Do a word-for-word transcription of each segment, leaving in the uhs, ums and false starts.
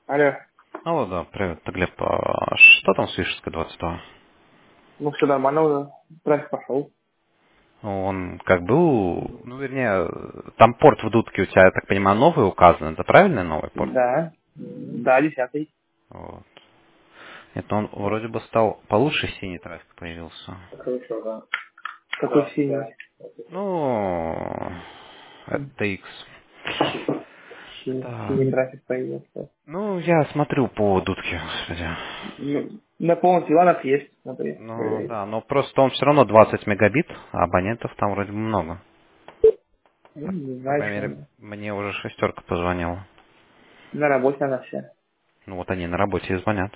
Алло, Алло, да, привет, это Глеб. А что там с Вишерской двадцать два? ну все нормально уже, трафик пошел. Ну, он как был, ну, вернее, там порт в дудке у тебя, я так понимаю, новый указан. Это правильный новый порт? Да, да, десятый. Вот. Это он вроде бы стал получше, синий трафик появился. Хорошо, да. Какой синий? Ну, это X. Синий, Так. синий трафик появился. Ну, я смотрю по дудке, господи. Ну, на полных Иванов есть, смотри, Ну, проверяй. да, но просто он все равно двадцать мегабит, а абонентов там вроде бы много. Ну, не По знаю, крайней что мере, они. мне уже шестерка позвонила. На работе она все. Ну, вот они на работе и звонят.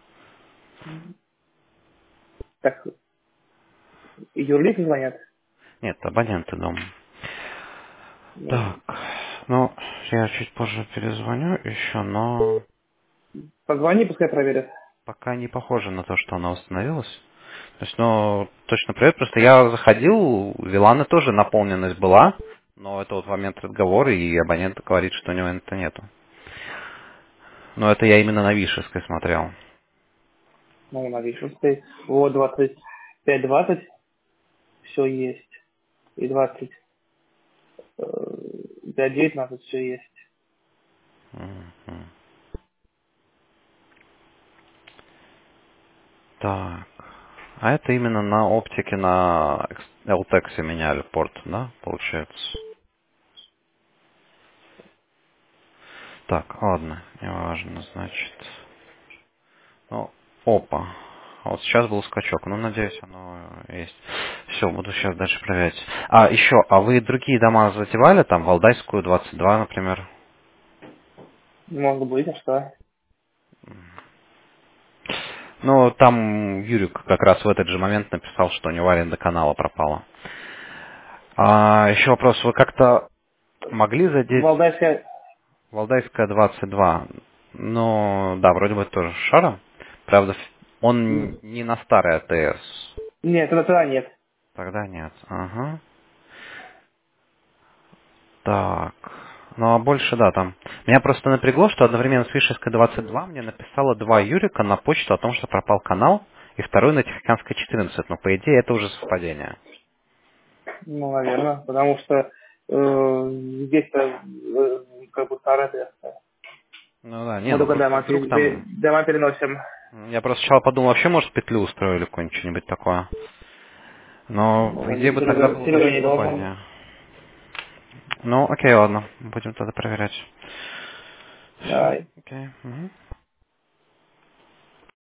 Так, юрлицы звонят. Нет, абоненты дома. Так, Ну, ну, я чуть позже перезвоню еще, но позвони, пускай проверят. пока не похоже на то, что она установилась. То есть, ну, точно привет, просто я заходил, у Виланы тоже наполненность была, но это вот момент разговора, и абонент говорит, что у него это нету. Но это я именно на Вишевской смотрел. Ну, на Вишенской. Вот двадцать пять двадцать, все есть. И двадцать пять девятнадцать все есть. Мгм. Так, а это именно на оптике на эл тексе меняли порт, да, получается? Так, ладно, неважно, значит. Ну, опа. А вот сейчас был скачок. Ну, надеюсь, оно есть. Все, буду сейчас дальше проверять. А, еще, а вы другие дома затевали? Там, Валдайскую, двадцать два, например? Может быть, а что? Ну, там Юрик как раз в этот же момент написал, что у него аренда канала пропала. А, еще вопрос. Вы как-то могли задеть Валдайская... Валдайская двадцать два? Ну, да, вроде бы тоже с шаром. Правда, он не на старый АТС. Нет, это тогда нет. Тогда нет. Ага. Так. Ну а больше, да, там. Меня просто напрягло, что одновременно с Вишерской двадцать два мне написало два Юрика на почту о том, что пропал канал, и второй на Тихоокеанской четырнадцать. Но по идее это уже совпадение. Ну, наверное, потому что э, здесь-то э, как бы старая версия. Ну да, не, Мы ну только просто дома, вдруг пере- пере- там... дома переносим. Я просто сначала подумал, вообще, может, петлю устроили какую-нибудь такое. Но, по Ну, идее, бы тогда Серега, было Серега даже не дома. совпадение. Ну, окей, ладно. Будем тогда проверять. Все, Давай. окей. Мгм.